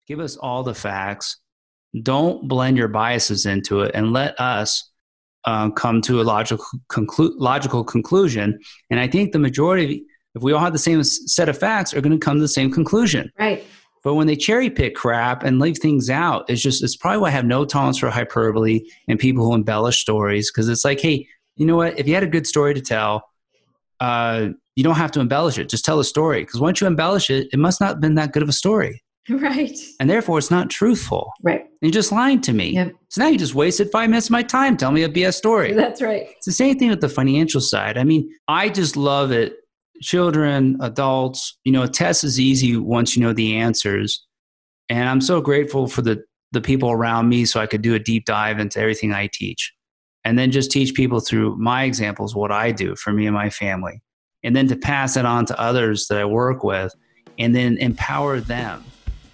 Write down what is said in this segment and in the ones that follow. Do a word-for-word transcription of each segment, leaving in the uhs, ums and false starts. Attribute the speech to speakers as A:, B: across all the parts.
A: Give us all the facts. Don't blend your biases into it, and let us uh, come to a logical conclu- logical conclusion. And I think the majority, if we all have the same set of facts, are going to come to the same conclusion.
B: Right.
A: But when they cherry pick crap and leave things out, it's just, it's probably why I have no tolerance for hyperbole and people who embellish stories. Because it's like, hey, you know what? If you had a good story to tell, uh, you don't have to embellish it. Just tell the story. Because once you embellish it, it must not have been that good of a story.
B: Right.
A: And therefore, it's not truthful.
B: Right.
A: And you just lying to me.
B: Yep.
A: So now you just wasted five minutes of my time telling me a B S story.
B: That's right.
A: It's the same thing with the financial side. I mean, I just love it. Children, adults, you know, a test is easy once you know the answers. And I'm so grateful for the, the people around me so I could do a deep dive into everything I teach. And then just teach people through my examples what I do for me and my family. And then to pass it on to others that I work with and then empower them.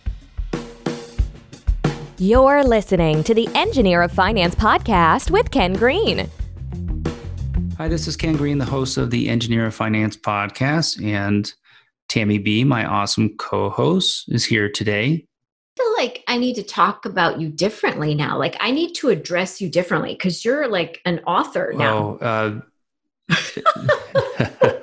C: You're listening to the Engineer of Finance podcast with Ken Green.
A: Hi, this is Ken Green, the host of the Engineer of Finance podcast. And Tammy B, my awesome co-host, is here today.
B: I feel like I need to talk about you differently now. Like I need to address you differently because you're like an author now.
A: Oh, uh,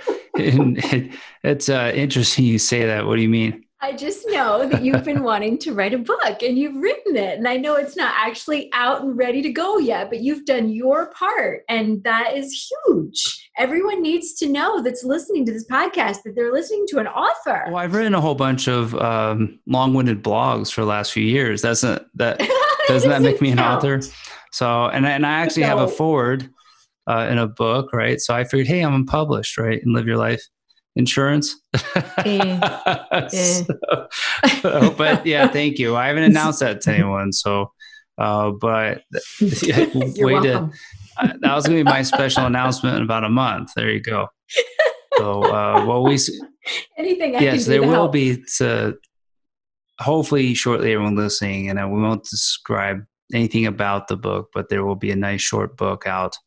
A: it's uh, interesting you say that. What do you mean?
B: I just know that you've been wanting to write a book and you've written it. And I know it's not actually out and ready to go yet, but you've done your part. And that is huge. Everyone needs to know that's listening to this podcast that they're listening to an author.
A: Well, I've written a whole bunch of um, long-winded blogs for the last few years. Doesn't that, doesn't that make me an
B: count.
A: author? So, and, and I actually no. have a foreword uh, in a book, right? So I figured, hey, I'm unpublished, right? And live your life. Insurance.
B: eh, eh.
A: So, but yeah, thank you. I haven't announced that to anyone. So, uh, but yeah,
B: You're
A: way
B: welcome.
A: to, uh, that was going to be my special announcement in about a month. There you go. So, uh, well, we,
B: anything I
A: yes,
B: can do
A: there
B: to
A: will
B: help.
A: be to, hopefully shortly everyone listening, and I won't describe anything about the book, but there will be a nice short book out,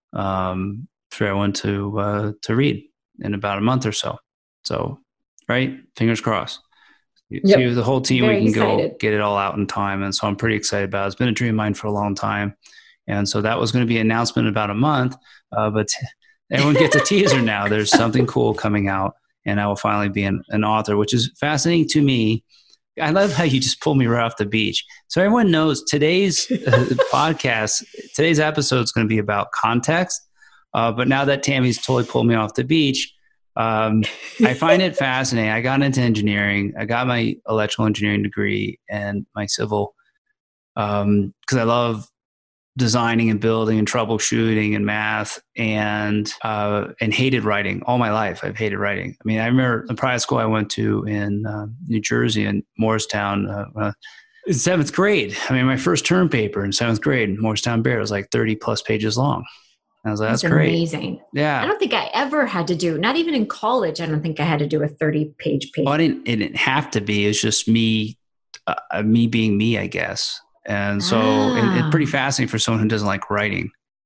A: um, for everyone to, uh, to read in about a month or so. So, right? Fingers crossed. You
B: Yep.
A: see, the whole team,
B: Very
A: we can
B: excited.
A: go get it all out in time. And so I'm pretty excited about it. It's been a dream of mine for a long time. And so that was going to be an announcement in about a month. Uh, but everyone gets a teaser now. There's something cool coming out. And I will finally be an, an author, which is fascinating to me. I love how you just pulled me right off the beach. So everyone knows today's uh, podcast, today's episode is going to be about context. Uh, but now that Tammy's totally pulled me off the beach, um, I find it fascinating. I got into engineering. I got my electrical engineering degree and my civil because um, I love designing and building and troubleshooting and math and uh, and hated writing all my life. I've hated writing. I mean, I remember the private school I went to in uh, New Jersey in Morristown. Uh, uh, in seventh grade. I mean, my first term paper in seventh grade in Morristown Bear was like thirty plus pages long. I was like, that's,
B: that's
A: great.
B: Amazing.
A: Yeah.
B: I don't think I ever had to do, not even in college, I don't think I had to do a thirty page paper.
A: Oh, I didn't, it didn't have to be. It's just me, uh, me being me, I guess. And so
B: ah.
A: it, it's pretty fascinating for someone who doesn't like writing.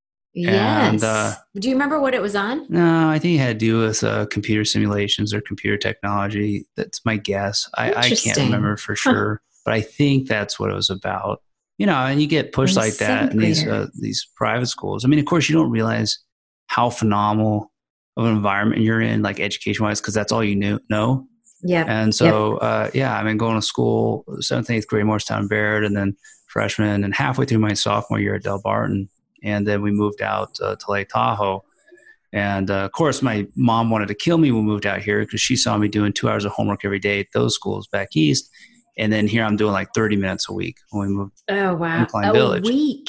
B: Yes.
A: And, uh,
B: do you remember what it was on?
A: No, I think it had to do with uh, computer simulations or computer technology. That's my guess. I, I can't remember for sure, huh. but I think that's what it was about. You know, and you get pushed like that in these uh, these private schools. I mean, of course, you don't realize how phenomenal of an environment you're in, like education-wise, because that's all you knew, know.
B: Yeah.
A: And so, yep. uh, yeah, I mean, going to school, seventh, eighth grade, Morristown Baird, and then freshman, and halfway through my sophomore year at Del Barton, and then we moved out uh, to Lake Tahoe. And uh, of course, my mom wanted to kill me when we moved out here because she saw me doing two hours of homework every day at those schools back east. And then here I'm doing like thirty minutes a week when we moved.
B: Oh, wow.
A: To
B: a
A: Village.
B: week.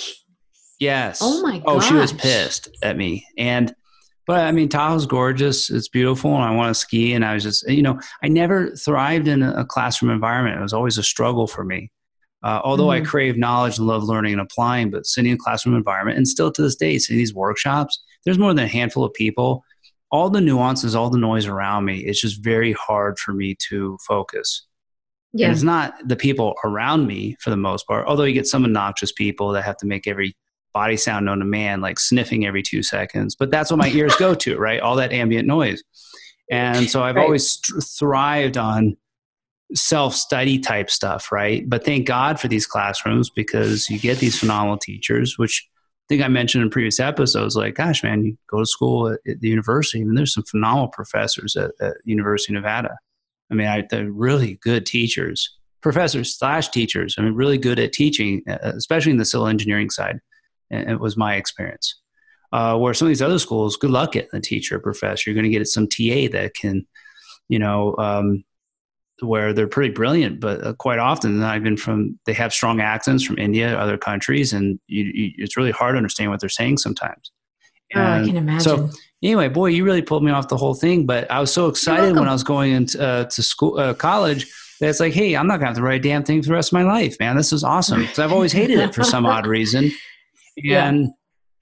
A: Yes.
B: Oh, my God.
A: Oh, she was pissed at me. And, but I mean, Tahoe's gorgeous. It's beautiful. And I want to ski. And I was just, you know, I never thrived in a classroom environment. It was always a struggle for me. Uh, although mm-hmm. I crave knowledge and love learning and applying, but sitting in a classroom environment and still to this day, sitting in these workshops, there's more than a handful of people. All the nuances, all the noise around me, it's just very hard for me to focus. Yeah. And it's not the people around me for the most part, although you get some obnoxious people that have to make every body sound known to man, like sniffing every two seconds. But that's what my ears go to, right? All that ambient noise. And so I've right. always th- thrived on self-study type stuff, right? But thank God for these classrooms, because you get these phenomenal teachers, which I think I mentioned in previous episodes. Like, gosh, man, you go to school at, at the university, and there's some phenomenal professors at, at University of Nevada. I mean, I, they're really good teachers, professors slash teachers. I mean, really good at teaching, especially in the civil engineering side. And it was my experience. Uh, where some of these other schools, good luck getting a teacher, professor. You're going to get some T A that can, you know, um, where they're pretty brilliant, but uh, quite often not even from, they have strong accents from India, other countries, and you, you, it's really hard to understand what they're saying sometimes.
B: And oh, I can imagine.
A: So anyway, boy, you really pulled me off the whole thing, but I was so excited when I was going into uh, to school, uh, college, that it's like, hey, I'm not going to have to write a damn thing for the rest of my life, man. This is awesome. Because I've always hated it for some odd reason. And yeah.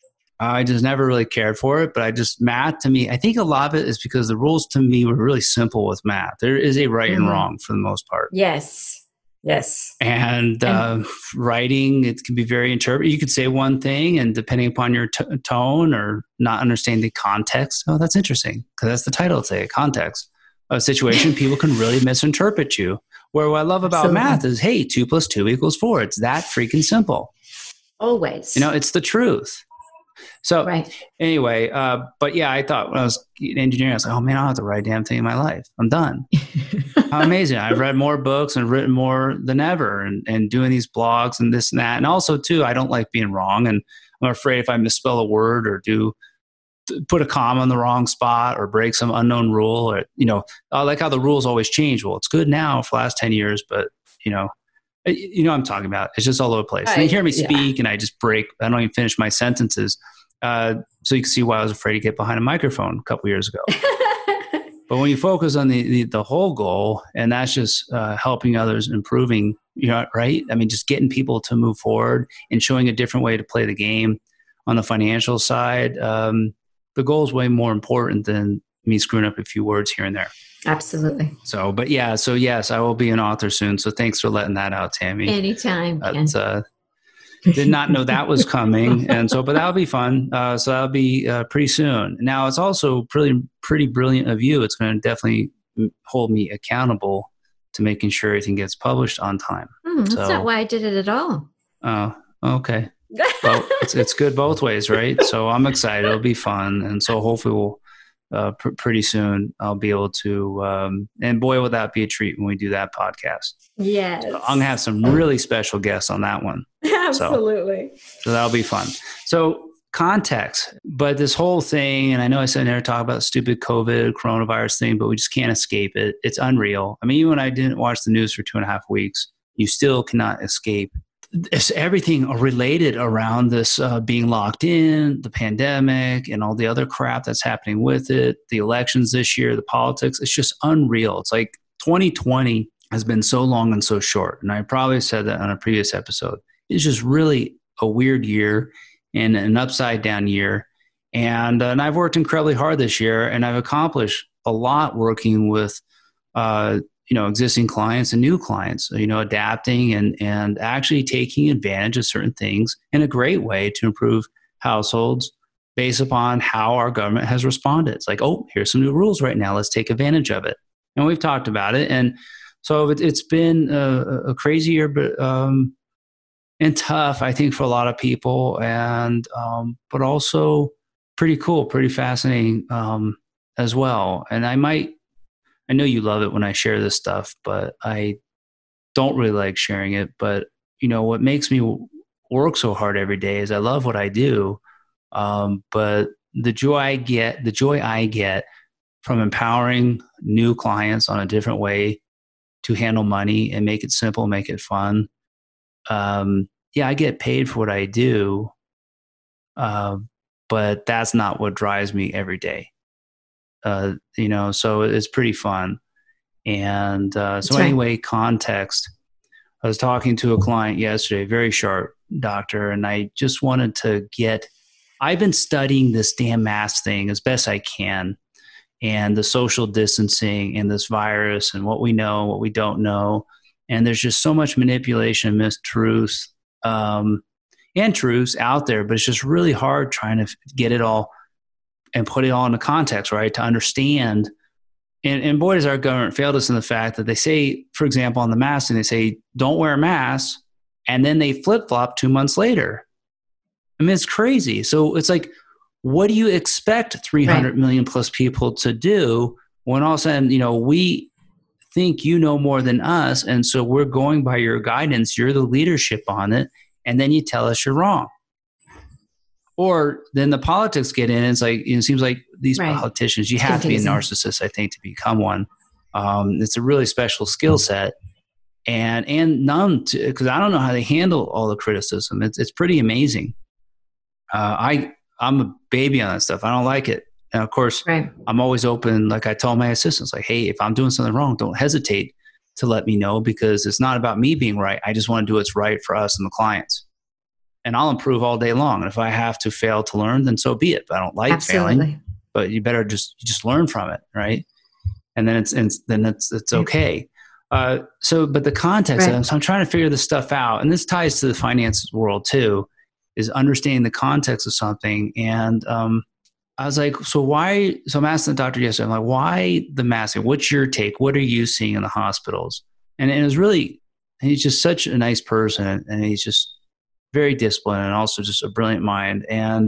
A: I just never really cared for it, but I just, math to me, I think a lot of it is because the rules to me were really simple with math. There is a right mm-hmm. and wrong for the most part.
B: Yes. Yes.
A: And, and uh, writing, it can be very interpreted. You could say one thing, and depending upon your t- tone or not understanding the context, oh, that's interesting, because that's the title today, context of situation. People can really misinterpret you. Where what I love about Absolutely. Math is, hey, two plus two equals four. It's that freaking simple.
B: Always.
A: You know, it's the truth. So
B: right.
A: anyway, uh, but yeah, I thought when I was in engineering, I was like, oh man, I don't have to write a damn thing in my life. I'm done. How amazing. I've read more books and written more than ever, and, and doing these blogs and this and that. And also too, I don't like being wrong. And I'm afraid if I misspell a word or do put a comma in the wrong spot or break some unknown rule, or, you know, I like how the rules always change. Well, it's good now for the last ten years, but you know, you know what I'm talking about. It's just all over the place.
B: Right.
A: And you hear me speak
B: yeah.
A: and I just break, I don't even finish my sentences. Uh, so you can see why I was afraid to get behind a microphone a couple years ago. But when you focus on the, the, the whole goal, and that's just uh, helping others, improving, you know, right? I mean, just getting people to move forward and showing a different way to play the game on the financial side. Um, the goal is way more important than me screwing up a few words here and there.
B: Absolutely.
A: So, but yeah, so yes, I will be an author soon. So thanks for letting that out, Tammy.
B: Anytime.
A: But, uh, did not know that was coming. And so, but that'll be fun. Uh, so that'll be uh, pretty soon. Now it's also pretty, pretty brilliant of you. It's going to definitely hold me accountable to making sure everything gets published on time.
B: Mm, that's
A: so,
B: not why I did it at all.
A: Oh, okay. Well, it's, it's good both ways, right? So I'm excited. It'll be fun. And so hopefully we'll, uh, pr- pretty soon I'll be able to, um, and boy, will that be a treat when we do that podcast.
B: Yes.
A: So I'm going to have some really special guests on that one.
B: Absolutely.
A: So, so that'll be fun. So context, but this whole thing, and I know I said I never talk about stupid COVID coronavirus thing, but we just can't escape it. It's unreal. I mean, even when I didn't watch the news for two and a half weeks, you still cannot escape. It's everything related around this uh, being locked in, the pandemic, and all the other crap that's happening with it, the elections this year, the politics. It's just unreal. It's like twenty twenty has been so long and so short. And I probably said that on a previous episode. It's just really a weird year and an upside down year. And, uh, and I've worked incredibly hard this year, and I've accomplished a lot working with, uh, you know, existing clients and new clients, you know, adapting and, and actually taking advantage of certain things in a great way to improve households based upon how our government has responded. It's like, oh, here's some new rules right now. Let's take advantage of it. And we've talked about it. And so it, it's been a, a crazy year, but, um, and tough, I think, for a lot of people, and, um, but also pretty cool, pretty fascinating, um, as well. And I might, I know you love it when I share this stuff, but I don't really like sharing it. But, you know, what makes me work so hard every day is I love what I do. Um, but the joy I get, the joy I get from empowering new clients on a different way to handle money and make it simple, make it fun. Um, yeah, I get paid for what I do. Uh, but that's not what drives me every day. Uh, you know, so it's pretty fun. And uh, so right. Anyway, context. I was talking to a client yesterday, very sharp doctor, and I just wanted to get, I've been studying this damn mask thing as best I can, and the social distancing and this virus and what we know, what we don't know. And there's just so much manipulation, mistruths, um, and truths out there, but it's just really hard trying to get it all and put it all into context, right? To understand And, and boy, does our government failed us in the fact that they say, for example, on the mask, and they say, don't wear a mask. And then they flip flop two months later. I mean, it's crazy. So it's like, what do you expect three hundred right. million plus people to do when all of a sudden, you know, we think you know more than us. And so we're going by your guidance. You're the leadership on it. And then you tell us you're wrong. Or then the politics get in. And it's like, it seems like these right. politicians, you have to be a narcissist, I think, to become one. Um, it's a really special skill set. And and none, because I don't know how they handle all the criticism. It's it's pretty amazing. Uh, I I'm a baby on that stuff. I don't like it. And of course, right. I'm always open. Like I tell my assistants, like, hey, if I'm doing something wrong, don't hesitate to let me know, because it's not about me being right. I just want to do what's right for us and the clients. And I'll improve all day long. And if I have to fail to learn, then so be it. But I don't like Absolutely. failing. But you better just just learn from it, right? And then it's and then it's it's okay. Uh, so, but the context right. of it, so I'm trying to figure this stuff out, and this ties to the finance world too, is understanding the context of something. And um, I was like, so why? So I'm asking the doctor yesterday, I'm like, why the masking? What's your take? What are you seeing in the hospitals? And, and it was really, he's just such a nice person, and he's just very disciplined, and also just a brilliant mind. And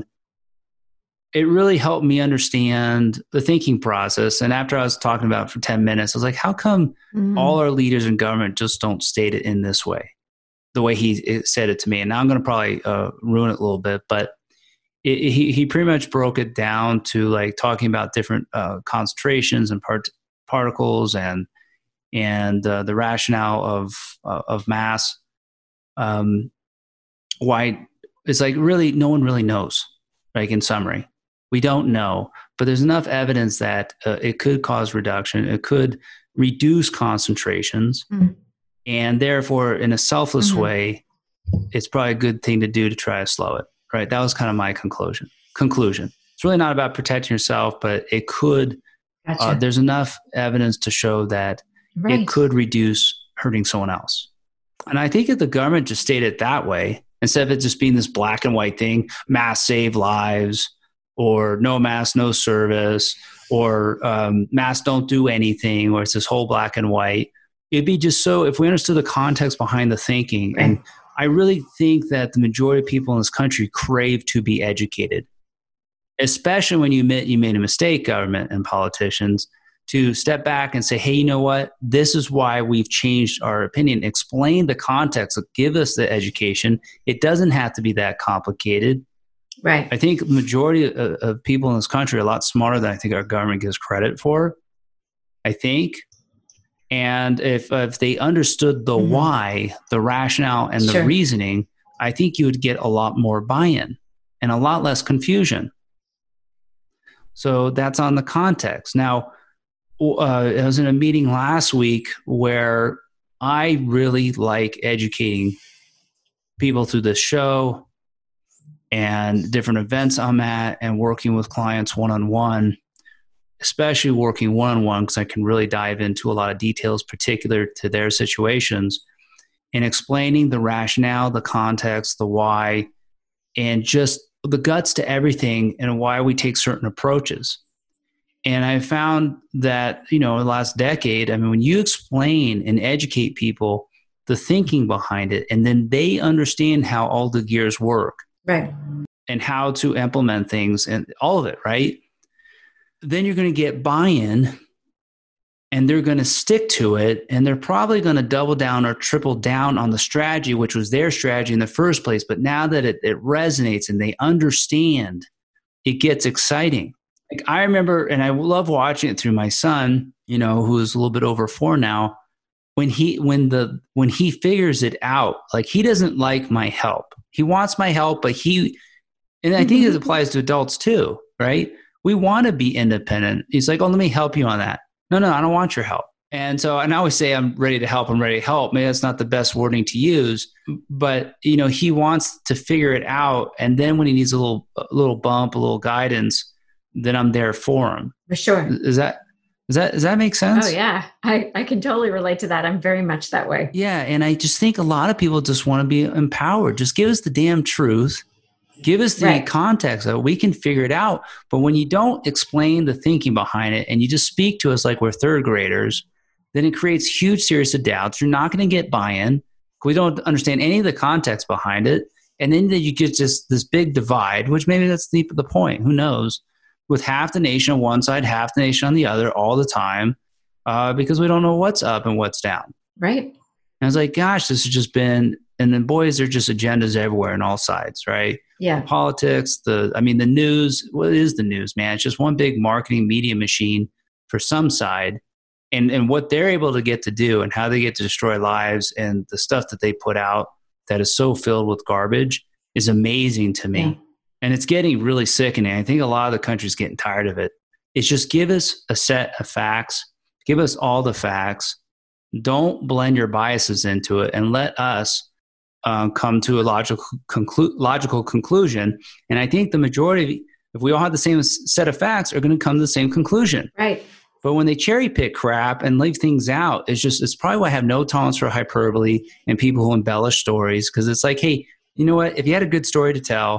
A: it really helped me understand the thinking process. And after I was talking about it for ten minutes, I was like, how come mm-hmm. all our leaders in government just don't state it in this way, the way he said it to me? And now I'm going to probably uh, ruin it a little bit, but it, he, he pretty much broke it down to like talking about different uh, concentrations and part, particles and, and uh, the rationale of, uh, of mass. Um, why it's like really, no one really knows, like in summary. We don't know, but there's enough evidence that uh, it could cause reduction. It could reduce concentrations. Mm-hmm. And therefore, in a selfless mm-hmm. way, it's probably a good thing to do to try to slow it, right? That was kind of my conclusion. Conclusion. It's really not about protecting yourself, but it could, gotcha. uh, there's enough evidence to show that right. it could reduce hurting someone else. And I think if the government just stated it that way, instead of it just being this black and white thing, mass save lives, or no mask, no service, or um, masks don't do anything, or it's this whole black and white. It'd be just so, if we understood the context behind the thinking, right. and I really think that the majority of people in this country crave to be educated, especially when you admit you made a mistake, government and politicians, to step back and say, hey, you know what? This is why we've changed our opinion. Explain the context, give us the education. It doesn't have to be that complicated.
B: Right.
A: I think the majority of, of people in this country are a lot smarter than I think our government gives credit for, I think. And if if they understood the mm-hmm. why, the rationale, and sure. the reasoning, I think you would get a lot more buy-in and a lot less confusion. So that's on the context. Now, uh, I was in a meeting last week where I really like educating people through this show and different events I'm at, and working with clients one-on-one, especially working one-on-one because I can really dive into a lot of details particular to their situations, and explaining the rationale, the context, the why, and just the guts to everything and why we take certain approaches. And I found that, you know, in the last decade, I mean, when you explain and educate people the thinking behind it, and then they understand how all the gears work,
B: right,
A: and how to implement things and all of it, right? Then you're going to get buy-in, and they're going to stick to it, and they're probably going to double down or triple down on the strategy, which was their strategy in the first place. But now that it, it resonates and they understand, it gets exciting. Like I remember, and I love watching it through my son, you know, who's a little bit over four now, when he when the when he figures it out, like he doesn't like my help. He wants my help, but he, and I think this applies to adults too, right? We want to be independent. He's like, oh, let me help you on that. No, no, I don't want your help. And so, and I always say, I'm ready to help. I'm ready to help. Maybe that's not the best wording to use, but you know, he wants to figure it out. And then when he needs a little, a little bump, a little guidance, then I'm there for him.
B: For sure.
A: Is that, Does that, does that make sense?
B: Oh yeah. I, I can totally relate to that. I'm very much that way.
A: Yeah. And I just think a lot of people just want to be empowered. Just give us the damn truth Give us the
B: Right.
A: context so we can figure it out. But when you don't explain the thinking behind it and you just speak to us like we're third graders, then it creates huge series of doubts. You're not going to get buy-in. We don't understand any of the context behind it. And then you get just this big divide, which maybe that's the, the point. Who knows? With half the nation on one side, half the nation on the other all the time, uh, because we don't know what's up and what's down.
B: Right.
A: And I was like, gosh, this has just been, and then boys, there are just agendas everywhere on all sides, right?
B: Yeah.
A: The politics, the, I mean, the news, what is the news, man? It's just one big marketing media machine for some side. And, and what they're able to get to do and how they get to destroy lives and the stuff that they put out that is so filled with garbage is amazing to me.
B: Yeah.
A: And it's getting really sickening. I think a lot of the country's getting tired of it. It's just give us a set of facts, give us all the facts. Don't blend your biases into it and let us um, come to a logical, conclu- logical conclusion. And I think the majority, if we all have the same set of facts, are going to come to the same conclusion.
B: Right.
A: But when they cherry pick crap and leave things out, it's just, it's probably why I have no tolerance for hyperbole and people who embellish stories. Because it's like, hey, you know what? If you had a good story to tell,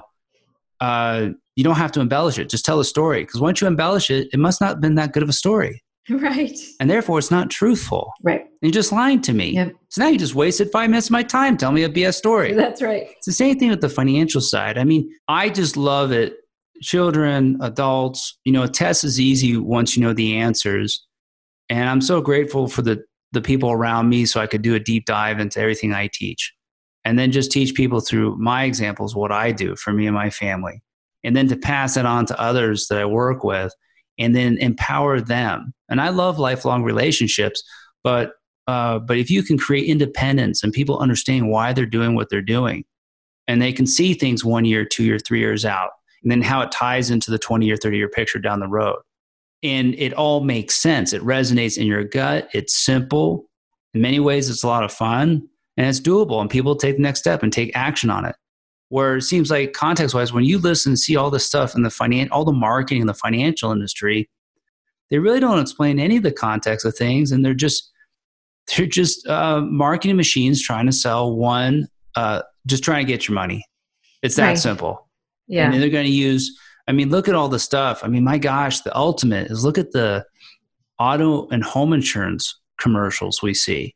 A: uh, you don't have to embellish it. Just tell a story. Because once you embellish it, it must not have been that good of a story.
B: Right.
A: And therefore, it's not truthful.
B: Right.
A: And you just lying to me.
B: Yep.
A: So now you just wasted five minutes of my time telling me a B S story.
B: That's right.
A: It's the same thing with the financial side. I mean, I just love it. Children, adults, you know, a test is easy once you know the answers. And I'm so grateful for the, the people around me so I could do a deep dive into everything I teach. And then just teach people through my examples what I do for me and my family. And then to pass it on to others that I work with and then empower them. And I love lifelong relationships, but uh, but if you can create independence and people understand why they're doing what they're doing, and they can see things one year, two year, three years out, and then how it ties into the twenty or thirty year picture down the road. And it all makes sense. It resonates in your gut. It's simple. In many ways, it's a lot of fun and it's doable, and people take the next step and take action on it. Where it seems like context-wise, when you listen and see all this stuff in the finan- all the marketing in the financial industry, they really don't explain any of the context of things, and they're just they're just uh, marketing machines trying to sell one, uh, just trying to get your money. It's that
B: Right.
A: simple.
B: Yeah.
A: And then they're going to use. I mean, look at all the stuff. I mean, my gosh, the ultimate is look at the auto and home insurance commercials we see.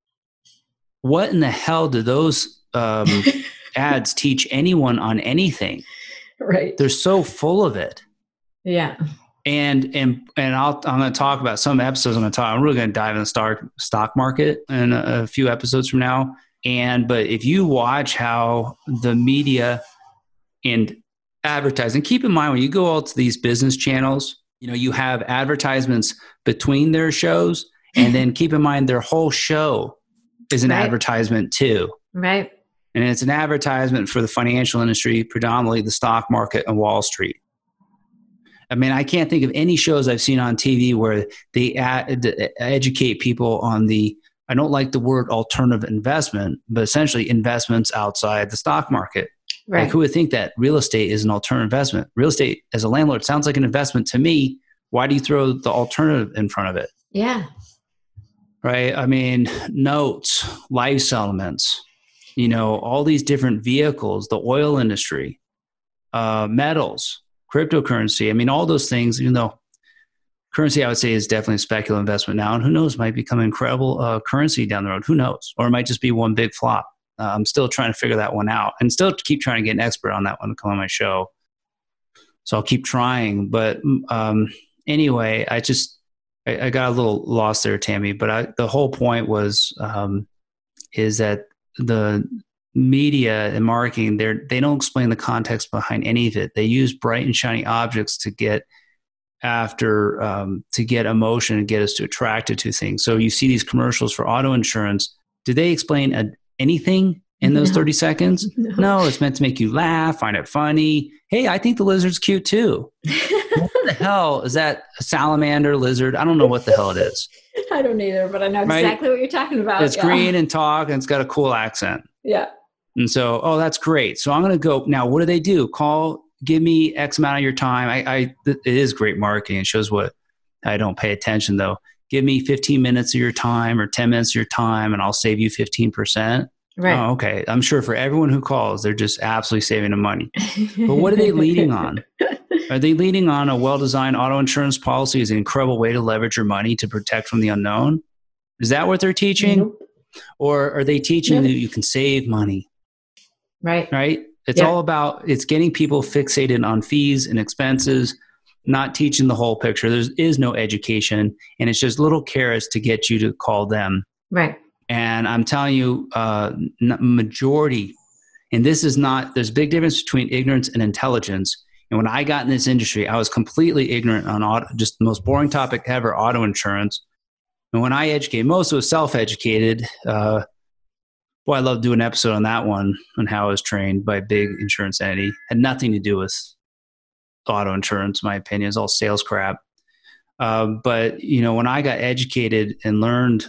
A: What in the hell do those um, ads teach anyone on anything?
B: Right.
A: They're so full of it.
B: Yeah.
A: And and and I'll, I'm going to talk about some episodes. I'm going to talk. I'm really going to dive in the stock stock market in a, a few episodes from now. And but if you watch how the media and advertising, keep in mind when you go out to these business channels, you know you have advertisements between their shows, and then keep in mind their whole show is an
B: Right.
A: advertisement too.
B: Right.
A: And it's an advertisement for the financial industry, predominantly the stock market and Wall Street. I mean, I can't think of any shows I've seen on T V where they ad- educate people on the, I don't like the word alternative investment, but essentially investments outside the stock market.
B: Right.
A: Like who would think that real estate is an alternative investment? Real estate as a landlord sounds like an investment to me. Why do you throw the alternative in front of it?
B: Yeah.
A: Right? I mean, notes, life settlements, you know, all these different vehicles, the oil industry, uh, metals, cryptocurrency. I mean, all those things, even though currency, I would say, is definitely a speculative investment now. And who knows, might become incredible uh, currency down the road. Who knows? Or it might just be one big flop. Uh, I'm still trying to figure that one out and still keep trying to get an expert on that one to come on my show. So I'll keep trying. But um, anyway, I just, I, I got a little lost there, Tammy. But I, the whole point was, um, is that the media and marketing, they're, they don't explain the context behind any of it. They use bright and shiny objects to get after, um, to get emotion and get us to attracted to things. So you see these commercials for auto insurance. Do they explain a, anything in those
B: No.
A: thirty seconds?
B: No.
A: No, it's meant to make you laugh, find it funny. Hey, I think the lizard's cute too. What the hell is that? A salamander, lizard? I don't know what the hell it is.
B: I don't either, but I know
A: Right?
B: exactly what you're talking about.
A: It's
B: Yeah.
A: green and talk and it's got a cool accent.
B: Yeah.
A: And so, oh, that's great. So I'm going to go now. What do they do? Call, give me X amount of your time. I, I, it is great marketing. It shows what I don't pay attention though. Give me fifteen minutes of your time or ten minutes of your time and I'll save you fifteen percent.
B: Right.
A: Oh, okay. I'm sure for everyone who calls, they're just absolutely saving the money. But what are they leading on? Are they leading on a well-designed auto insurance policy as an incredible way to leverage your money to protect from the unknown? Is that what they're teaching?
B: Nope.
A: Or are they teaching
B: Nope.
A: that you can save money?
B: Right.
A: Right? It's
B: Yep.
A: all about, it's getting people fixated on fees and expenses, not teaching the whole picture. There is no education, and it's just little carrots to get you to call them.
B: Right.
A: And I'm telling you, uh, majority, and this is not, there's a big difference between ignorance and intelligence. And when I got in this industry, I was completely ignorant on auto, just the most boring topic ever, auto insurance. And when I educate, most was self-educated. Uh, boy, I love doing an episode on that one, on how I was trained by a big insurance entity. Had nothing to do with auto insurance, in my opinion. It's all sales crap. Uh, but, you know, when I got educated and learned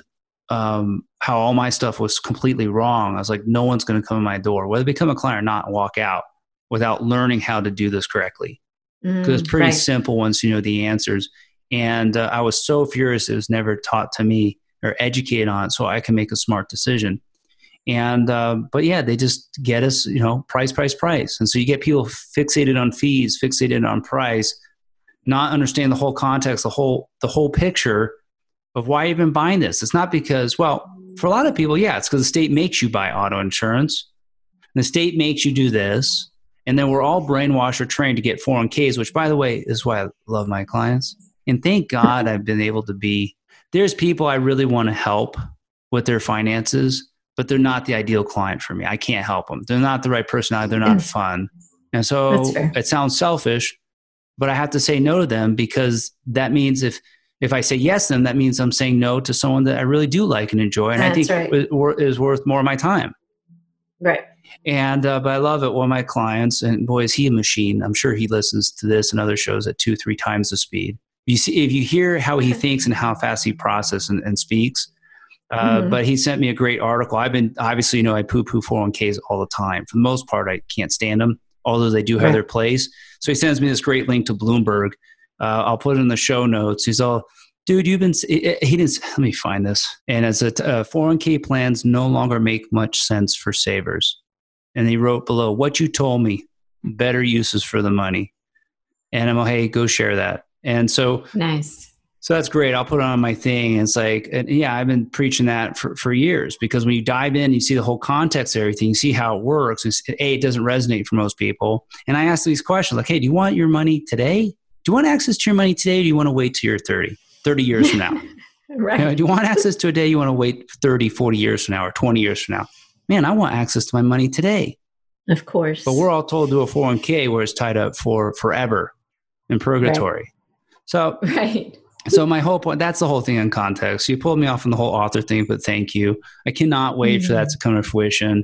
A: um, how all my stuff was completely wrong, I was like, no one's going to come in my door, whether they become a client or not, and walk out without learning how to do this correctly. Because
B: Mm,
A: it's pretty
B: right.
A: simple once you know the answers. And uh, I was so furious it was never taught to me or educated on it so I can make a smart decision. And, uh, but yeah, they just get us, you know, price, price, price. And so you get people fixated on fees, fixated on price, not understand the whole context, the whole, the whole picture of why you've been buying this. It's not because, well, for a lot of people, yeah, it's because the state makes you buy auto insurance. And the state makes you do this. And then we're all brainwashed or trained to get four oh one k's, which, by the way, is why I love my clients. And thank God I've been able to be, there's people I really want to help with their finances, but they're not the ideal client for me. I can't help them. They're not the right personality. They're not fun. And so
B: That's fair.
A: it sounds selfish, but I have to say no to them, because that means if, if I say yes to them, that means I'm saying no to someone that I really do like and enjoy. And
B: That's
A: I think
B: right.
A: it wor- is worth more of my time.
B: Right.
A: And, uh, but I love it. One of my clients, and boy, is he a machine. I'm sure he listens to this and other shows at two, three times the speed. You see, if you hear how he thinks and how fast he processes and, and speaks, uh,
B: Mhm.
A: but he sent me a great article. I've been, obviously, you know, I poo-poo four oh one k's all the time. For the most part, I can't stand them, although they do have
B: Right.
A: their place. So he sends me this great link to Bloomberg. Uh, I'll put it in the show notes. He's all, dude, you've been, he didn't, let me find this. And it's a, uh, four oh one k plans no longer make much sense for savers. And he wrote below, what you told me, better uses for the money. And I'm like, hey, go share that. And so,
B: Nice.
A: so that's great. I'll put it on my thing. And it's like, and yeah, I've been preaching that for, for years, because when you dive in, you see the whole context of everything, you see how it works. It's, A, it doesn't resonate for most people. And I ask these questions like, hey, do you want your money today? Do you want access to your money today? Or do you want to wait till you're thirty, thirty years from now?
B: Right.
A: You know, do you want access to a day? You want to wait thirty, forty years from now, or twenty years from now? Man, I want access to my money today.
B: Of course.
A: But we're all told to do a four oh one k where it's tied up for forever in purgatory. Right. So,
B: right.
A: so my whole point, that's the whole thing on context. You pulled me off on the whole author thing, but thank you. I cannot wait mm-hmm. for that to come to fruition.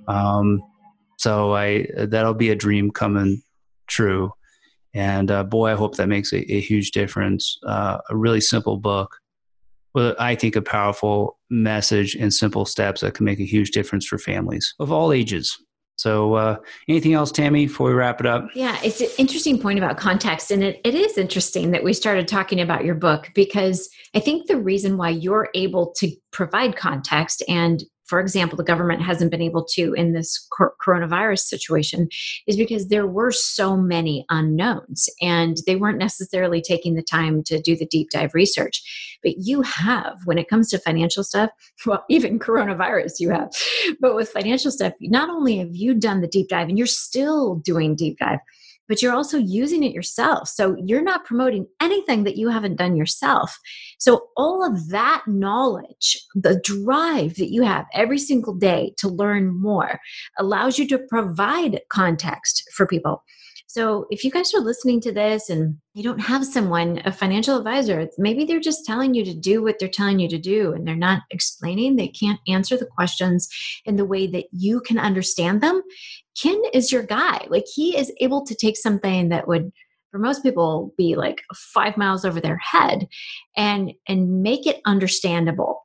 A: Um, so I, that'll be a dream coming true. And uh, boy, I hope that makes a, a huge difference. Uh, a really simple book, but I think a powerful message and simple steps that can make a huge difference for families of all ages. So uh, anything else, Tammy, before we wrap it up?
B: Yeah, it's an interesting point about context. And it, it is interesting that we started talking about your book, because I think the reason why you're able to provide context, and for example, the government hasn't been able to in this coronavirus situation, is because there were so many unknowns and they weren't necessarily taking the time to do the deep dive research. But you have, when it comes to financial stuff, well, even coronavirus you have, but with financial stuff, not only have you done the deep dive and you're still doing deep dive, but you're also using it yourself. So you're not promoting anything that you haven't done yourself. So all of that knowledge, the drive that you have every single day to learn more, allows you to provide context for people. So if you guys are listening to this and you don't have someone, a financial advisor, maybe they're just telling you to do what they're telling you to do and they're not explaining, they can't answer the questions in the way that you can understand them. Ken is your guy. Like, he is able to take something that would, for most people, be like five miles over their head and, and make it understandable.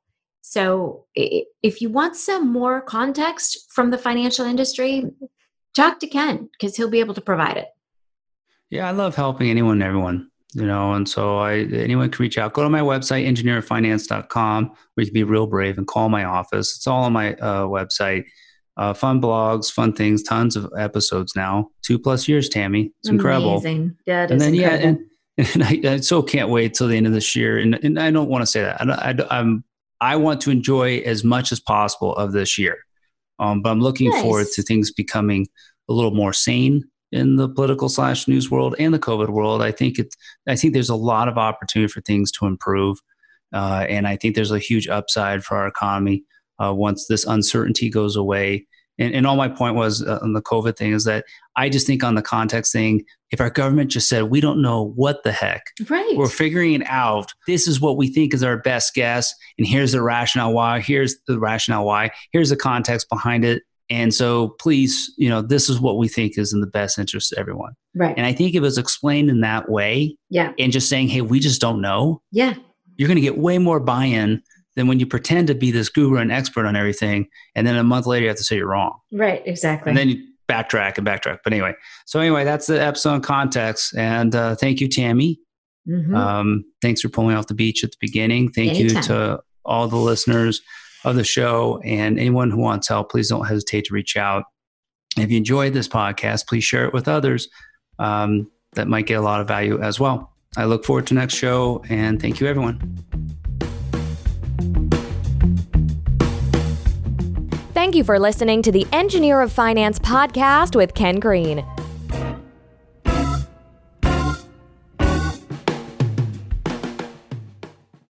B: So if you want some more context from the financial industry, talk to Ken, because he'll be able to provide it.
A: Yeah, I love helping anyone and everyone, you know, and so I anyone can reach out. Go to my website, engineer of finance dot com, where you can be real brave and call my office. It's all on my uh, website. uh, fun blogs, fun things, tons of episodes now. Two plus years, Tammy. It's incredible.
B: Amazing. That
A: and
B: is
A: then,
B: incredible.
A: Yeah, and, and I, I so can't wait till the end of this year. And, and I don't want to say that. I, I, I'm, I want to enjoy as much as possible of this year. Um, but I'm looking
B: Nice.
A: forward to things becoming a little more sane in the political slash news world and the COVID world. I think it's, I think there's a lot of opportunity for things to improve. Uh, and I think there's a huge upside for our economy uh, once this uncertainty goes away. And, and all my point was uh, on the COVID thing is that I just think on the context thing, if our government just said, we don't know what the heck,
B: right.
A: we're figuring it out. This is what we think is our best guess. And here's the rationale why, here's the rationale why, here's the context behind it. And so please, you know, this is what we think is in the best interest of everyone.
B: Right.
A: And I think if it was explained in that way,
B: yeah.
A: and just saying, hey, we just don't know.
B: Yeah.
A: You're going to get way more buy-in than when you pretend to be this guru and expert on everything. And then a month later, you have to say you're wrong.
B: Right. Exactly.
A: And then you backtrack and backtrack. But anyway, so anyway, that's the episode on context. And uh, thank you, Tammy.
B: Mm-hmm.
A: Um, thanks for pulling off the beach at the beginning. Thank Anytime. you to all the listeners of the show, and anyone who wants help, please don't hesitate to reach out. If you enjoyed this podcast, please share it with others um, that might get a lot of value as well. I look forward to next show, and thank you, everyone.
C: Thank you for listening to the Engineer of Finance podcast with Ken Green.